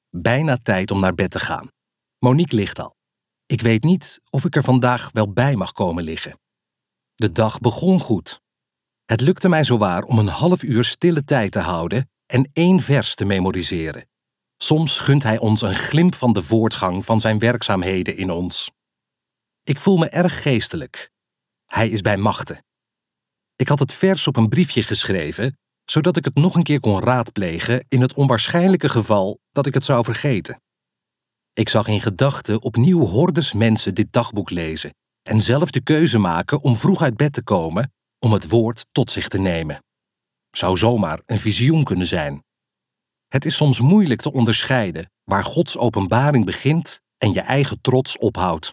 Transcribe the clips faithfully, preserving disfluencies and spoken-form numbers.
Bijna tijd om naar bed te gaan. Monique ligt al. Ik weet niet of ik er vandaag wel bij mag komen liggen. De dag begon goed. Het lukte mij zowaar om een half uur stille tijd te houden en één vers te memoriseren. Soms gunt hij ons een glimp van de voortgang van zijn werkzaamheden in ons. Ik voel me erg geestelijk. Hij is bij machte. Ik had het vers op een briefje geschreven, zodat ik het nog een keer kon raadplegen in het onwaarschijnlijke geval dat ik het zou vergeten. Ik zag in gedachten opnieuw hordes mensen dit dagboek lezen en zelf de keuze maken om vroeg uit bed te komen om het woord tot zich te nemen. Zou zomaar een visioen kunnen zijn. Het is soms moeilijk te onderscheiden waar Gods openbaring begint en je eigen trots ophoudt.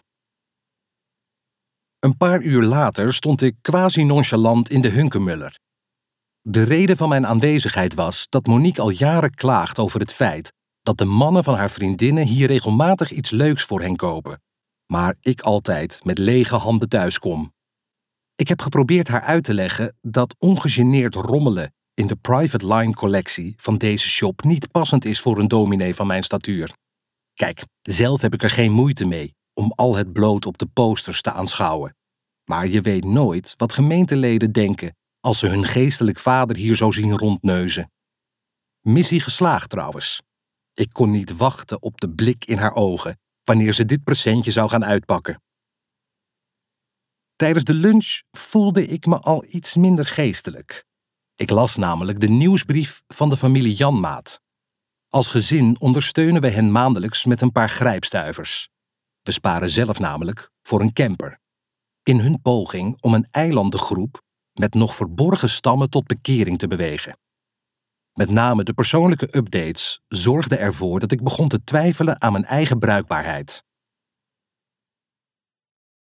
Een paar uur later stond ik quasi-nonchalant in de Hunkemuller. De reden van mijn aanwezigheid was dat Monique al jaren klaagt over het feit dat de mannen van haar vriendinnen hier regelmatig iets leuks voor hen kopen, maar ik altijd met lege handen thuiskom. Ik heb geprobeerd haar uit te leggen dat ongegeneerd rommelen in de private line collectie van deze shop niet passend is voor een dominee van mijn statuur. Kijk, zelf heb ik er geen moeite mee om al het bloot op de posters te aanschouwen. Maar je weet nooit wat gemeenteleden denken als ze hun geestelijk vader hier zo zien rondneuzen. Missie geslaagd trouwens. Ik kon niet wachten op de blik in haar ogen wanneer ze dit presentje zou gaan uitpakken. Tijdens de lunch voelde ik me al iets minder geestelijk. Ik las namelijk de nieuwsbrief van de familie Janmaat. Als gezin ondersteunen we hen maandelijks met een paar grijpstuivers. We sparen zelf namelijk voor een camper. In hun poging om een eilandengroep met nog verborgen stammen tot bekering te bewegen. Met name de persoonlijke updates zorgden ervoor dat ik begon te twijfelen aan mijn eigen bruikbaarheid.